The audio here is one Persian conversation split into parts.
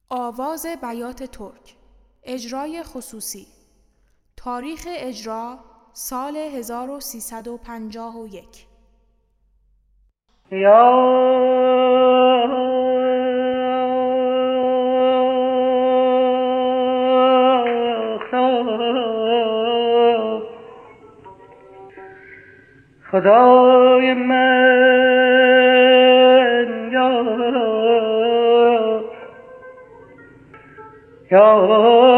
آواز بیات ترک، اجرای خصوصی. تاریخ اجرا سال 1351. خدای من یا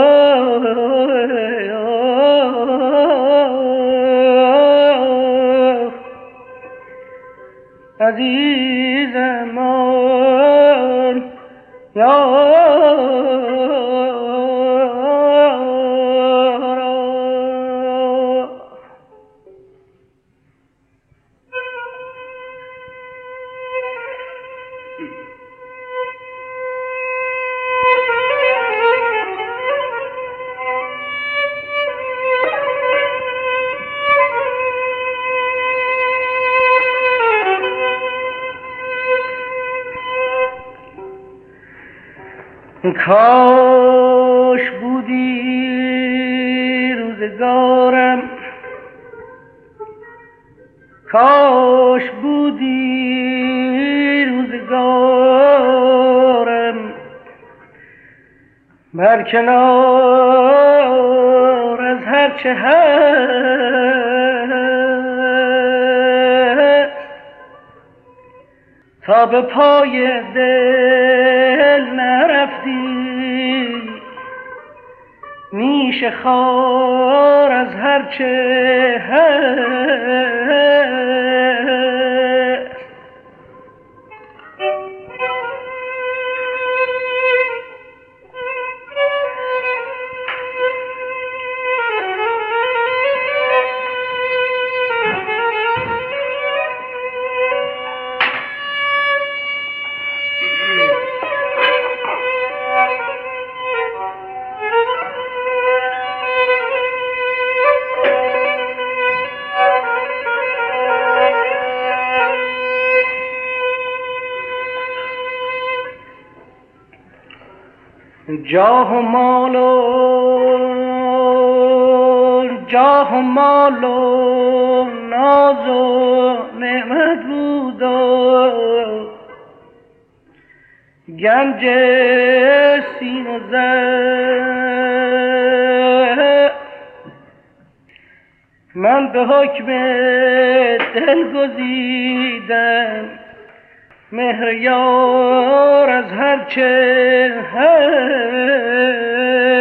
عزیزمان یا کاش بودی روزگارم، کاش بودی روزگارم، بر کنار از هر چه هست تا به پای دل نرفتی، نیش خار از هر چه هست. جاه و مال و ناز و نعمت بود و گنج سیم و زر، من به حکم دل گزیدم مهر یار از هر چه هست.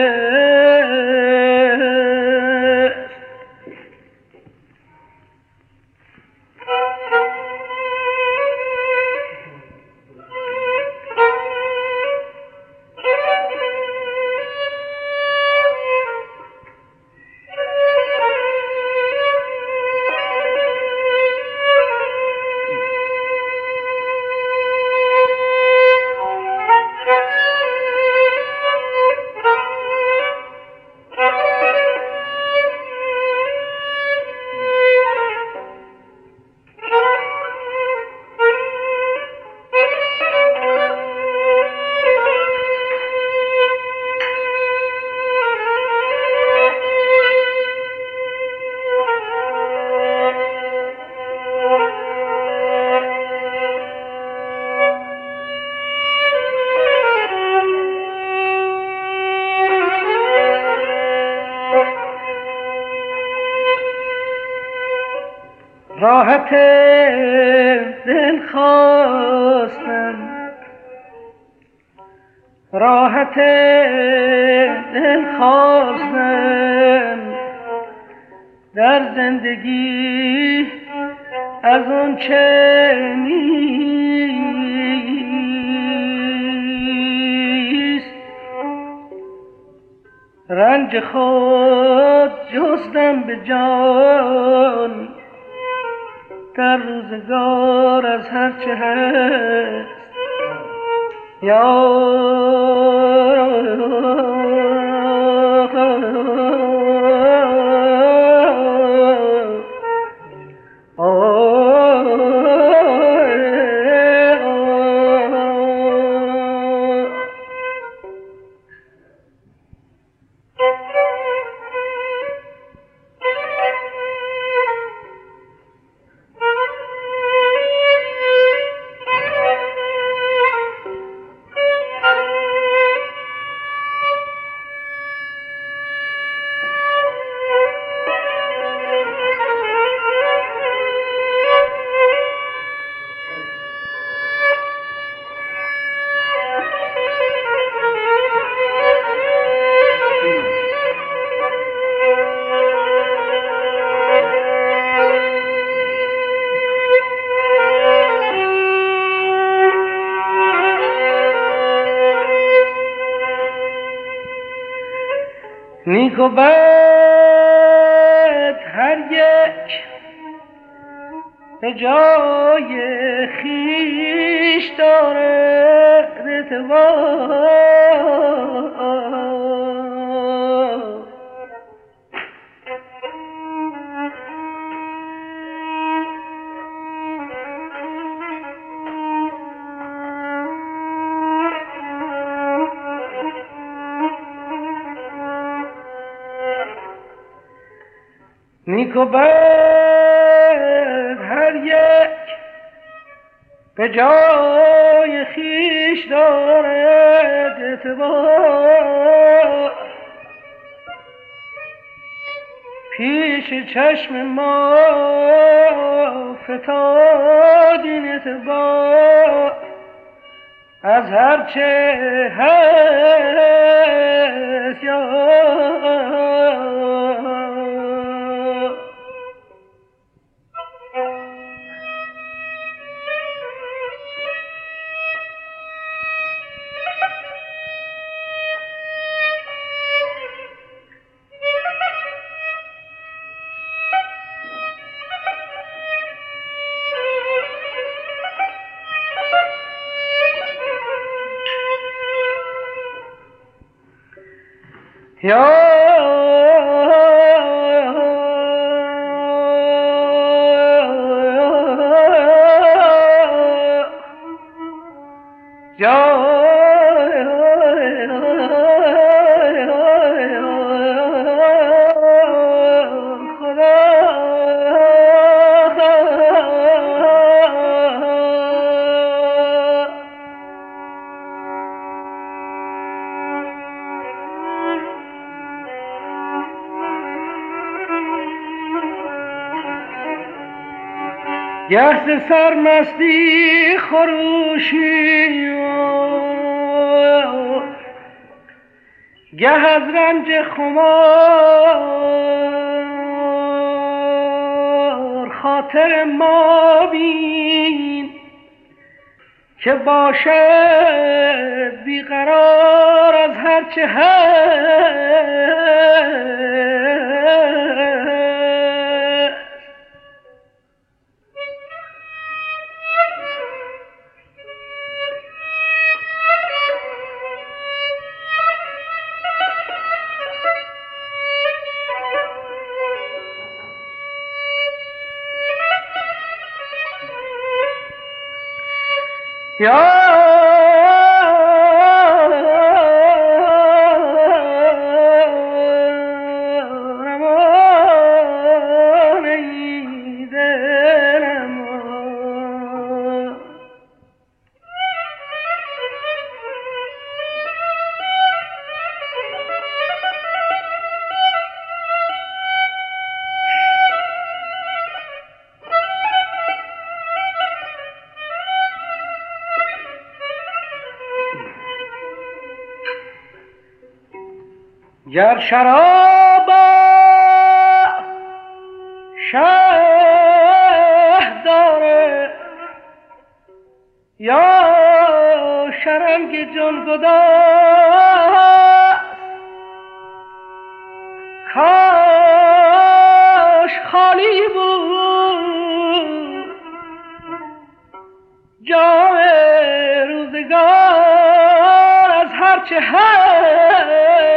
راحت دل خواستم، راحت دل خواستم در زندگی از اون چه نیست، رنج خود جستم به جان در روزگار از هر چه هست. یا نیک و بد هر یک به جای خویش دارد اعتبار. نیک و بد هر یک به جای خویش دارد اعتبار. پیش چشم ما فتاد این اعتبار از هرچه هست یا گه ز سرمستی خروشی گه از رنج خمار خاطر ما بین که باشد بیقرار از هرچه هست. گر شراب شه داره یا شرنگ جانگداز کاش خالی بود جام روزگار از هرچه هست.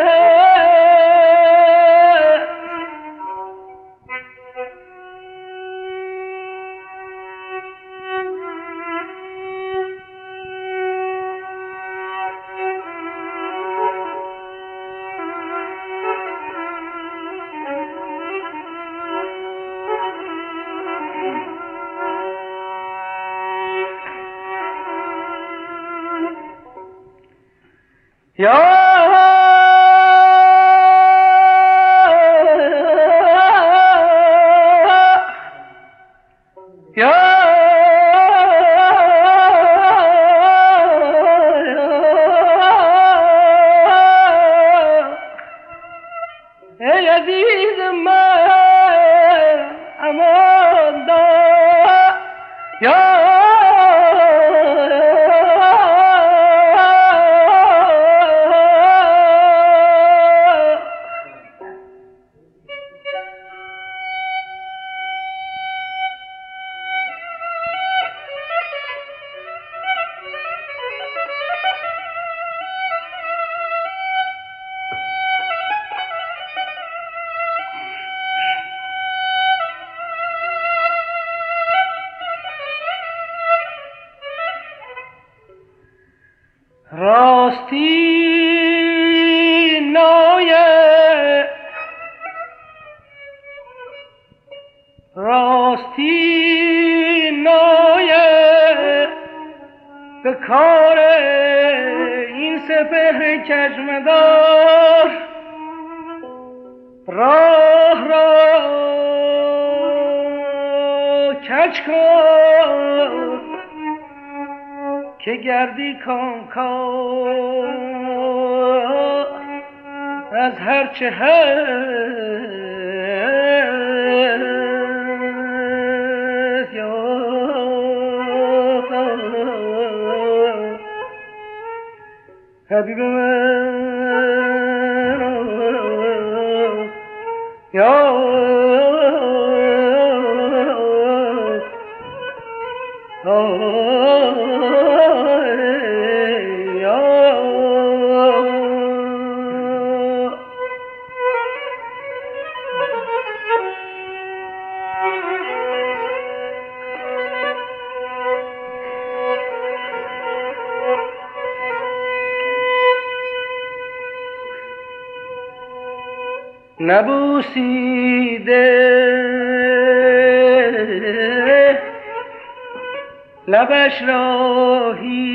ای عزیز من امان دار یا راستی نایه به کار این سپهر کژمدار راه را کج کن که گردی کامکار از هرچه هست حبیب من یا نبوسیده لبش را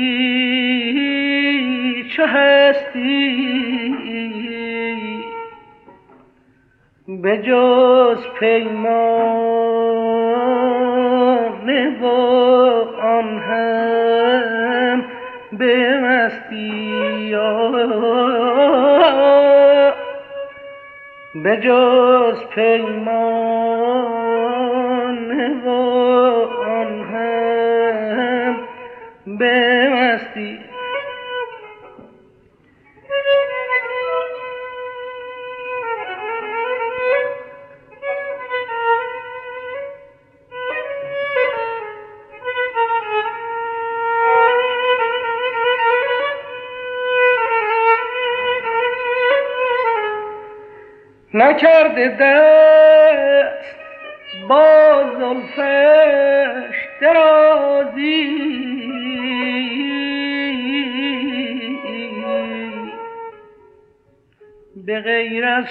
هیچ هستی به جز پیمان و آن هم به مستی به جز پیمان و آن هم به مستی نکرده دست با زلفش درازی به غیر از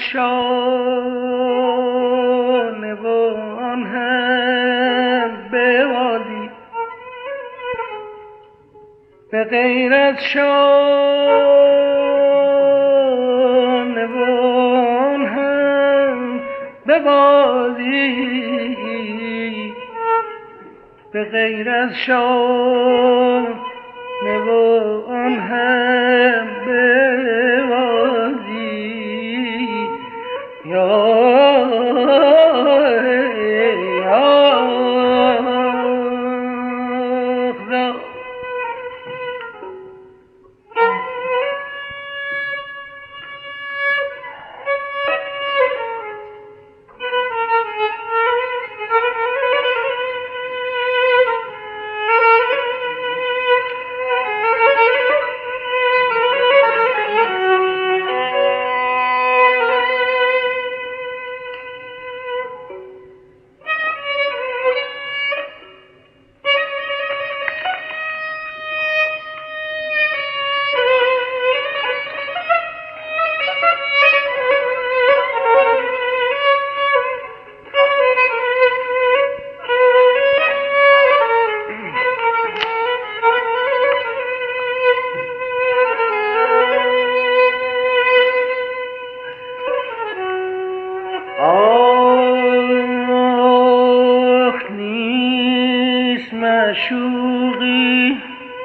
شانه و آن هم بوازی به غیر از شانه و آن هم بوازی به غیر از شانه و آن هم بوازی یا معشوقی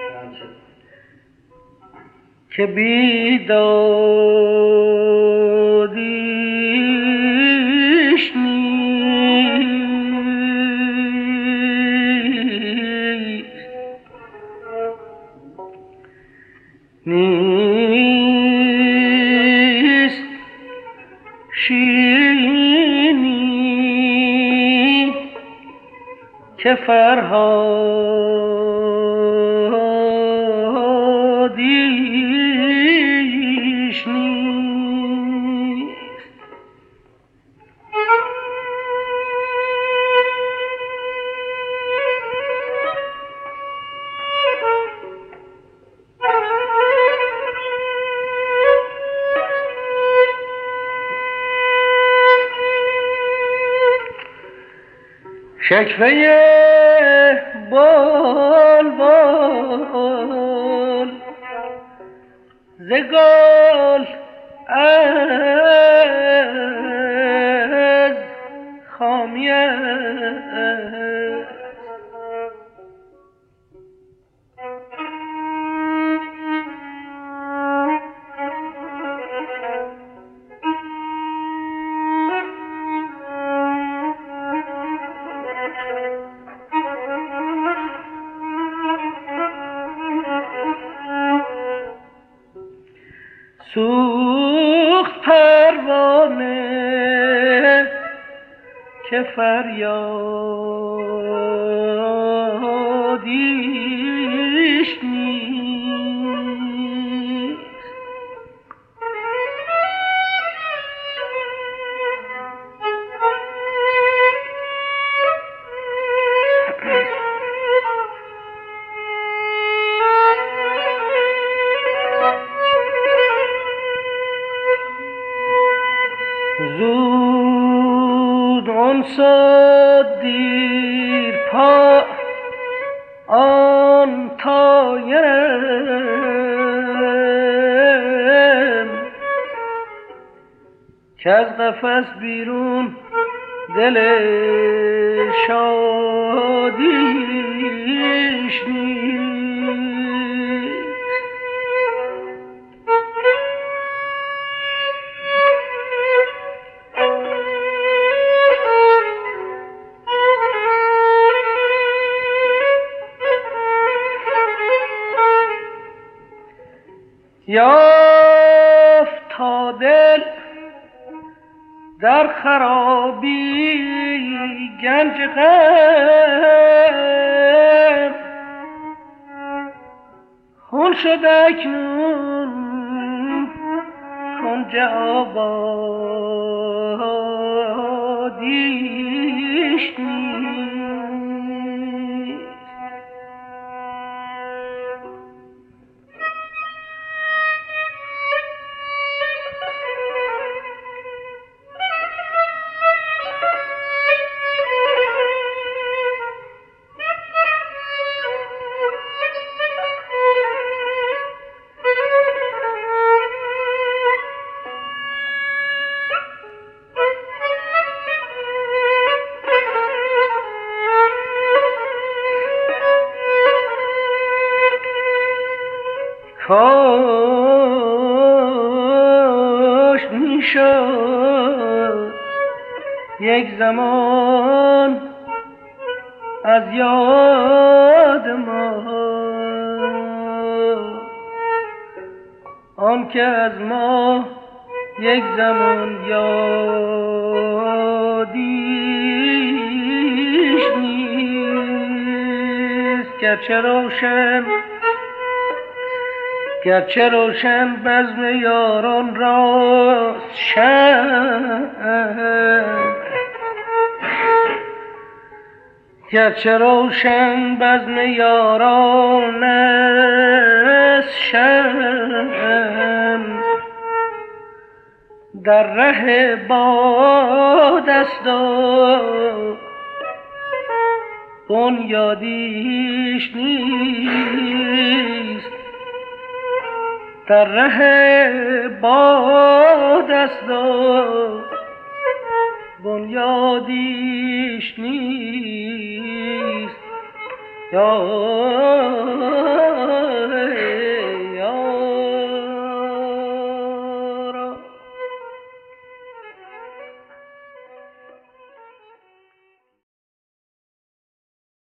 که بیدادیش نیست شیرینی که فرهادیش نیست. شکوه بال بال ز گل از خامی سوخت پروانه که فریادیش نیست زود انصد دیر پا آن طایم که از قفس بیرون دل شادیش نیست یافت تا دل در خرابی گنج غم خون شد اکنون کنج آبادیش نیست کاش میشد یک زمان از یاد ما آن که از ما یک زمان یادیش نیست گرچه روشن بزم یاران راست شمع گرچه روشن بزم یاران است شمع در ره باد است و بنیادیش نیست در ره باد است و بنیادیش نیست یا